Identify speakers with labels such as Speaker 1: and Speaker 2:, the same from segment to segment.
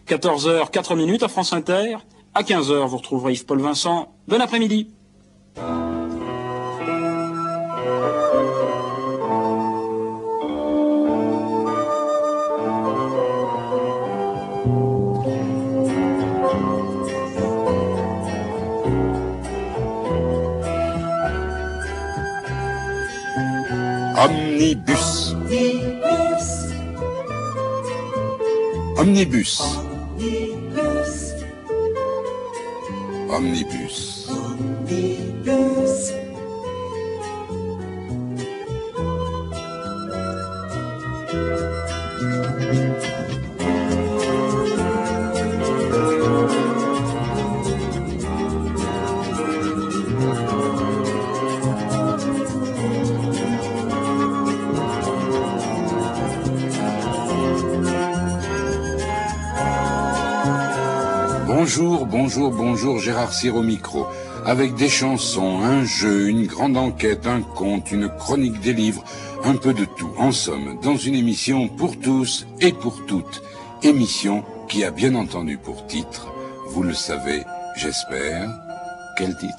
Speaker 1: 14h, 4 minutes à France Inter. À 15h, vous retrouverez Yves-Paul Vincent. Bon après-midi.
Speaker 2: Omnibus. Omnibus. Omnibus. Omnibus. Bonjour, Gérard Cyr au micro, avec des chansons, un jeu, une grande enquête, un conte, une chronique des livres, un peu de tout, en somme, dans une émission pour tous et pour toutes, émission qui a bien entendu pour titre, vous le savez, j'espère, quel titre ?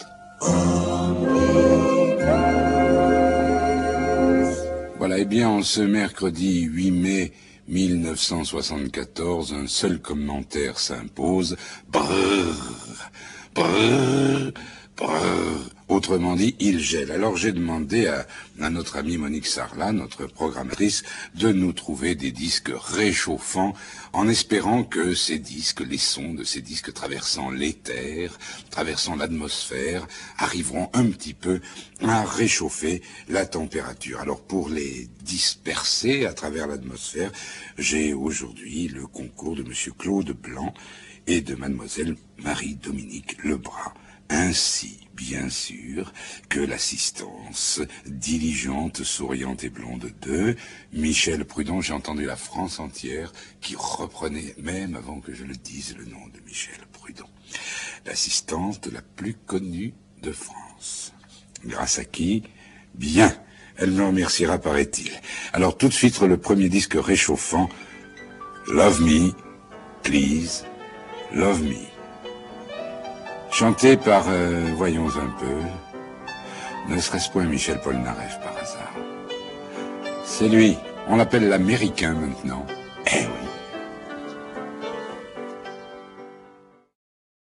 Speaker 2: Voilà, eh bien, en ce mercredi 8 mai 1974, un seul commentaire s'impose. Brrr, brrr, brrr. Autrement dit, il gèle. Alors j'ai demandé à notre amie Monique Sarlat, notre programmatrice, de nous trouver des disques réchauffants, en espérant que ces disques, les sons de ces disques traversant l'éther, traversant l'atmosphère, arriveront un petit peu à réchauffer la température. Alors pour les disperser à travers l'atmosphère, j'ai aujourd'hui le concours de monsieur Claude Blanc et de mademoiselle Marie-Dominique Lebras. Ainsi, bien sûr, que l'assistance diligente, souriante et blonde de Michel Prudon. J'ai entendu la France entière qui reprenait, même avant que je le dise, le nom de Michel Prudon. L'assistante la plus connue de France. Grâce à qui? Bien. Elle me remerciera, paraît-il. Alors tout de suite, le premier disque réchauffant, Love Me, Please, Love Me. Chanté par, voyons un peu, ne serait-ce point Michel Polnareff par hasard. C'est lui, on l'appelle l'Américain maintenant.